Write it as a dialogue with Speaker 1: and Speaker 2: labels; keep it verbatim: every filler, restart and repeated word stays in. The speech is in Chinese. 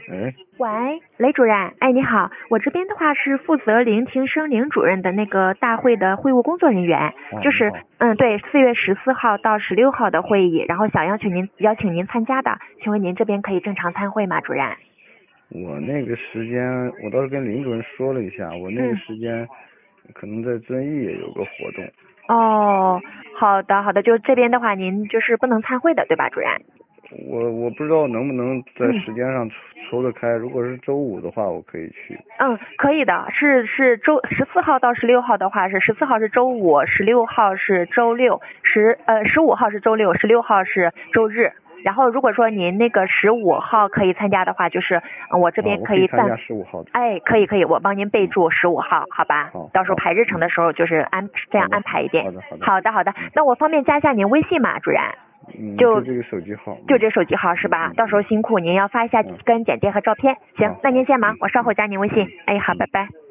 Speaker 1: 哎，
Speaker 2: 喂，雷主任，哎，你好，我这边的话是负责聆听声明主任的那个大会的会务工作人员，
Speaker 1: 哦，
Speaker 2: 就是
Speaker 1: 你好，
Speaker 2: 嗯，对，四月十四号到十六号的会议，然后想邀请您邀请您参加的，请问您这边可以正常参会吗，主任？
Speaker 1: 我那个时间，我倒是跟林主任说了一下，我那个
Speaker 2: 嗯，
Speaker 1: 时间可能在遵义也有个活动。
Speaker 2: 哦，好的好的，就这边的话，您就是不能参会的，对吧，主任？
Speaker 1: 我我不知道能不能在
Speaker 2: 嗯。
Speaker 1: 时间上抽抽得开，如果是周五的话，我可以去。
Speaker 2: 嗯，可以的，是是周十四号到十六号的话是十四号是周五，十六号是周六，十呃十五号是周六，十六号是周日。然后如果说您那个十五号可以参加的话，就是、呃、我这
Speaker 1: 啊，
Speaker 2: 边
Speaker 1: 我可以参加
Speaker 2: 可以暂，
Speaker 1: 十五号的。
Speaker 2: 哎，可以可以，我帮您备注十五号，好吧？
Speaker 1: 好，
Speaker 2: 到时候
Speaker 1: 好，
Speaker 2: 排日程的时候就是安这样
Speaker 1: 好的，
Speaker 2: 安排一点。
Speaker 1: 好的，好的。
Speaker 2: 好的好的，那我方便加一下您微信吗，主任？
Speaker 1: 嗯，
Speaker 2: 就
Speaker 1: 就这个手机号。
Speaker 2: 就这手机号是吧？
Speaker 1: 嗯
Speaker 2: 到时候辛苦您要发一下
Speaker 1: 嗯
Speaker 2: 跟简介和照片。行，
Speaker 1: 好，
Speaker 2: 那您先忙，
Speaker 1: 嗯
Speaker 2: 我稍后加您微信。哎，好，拜拜。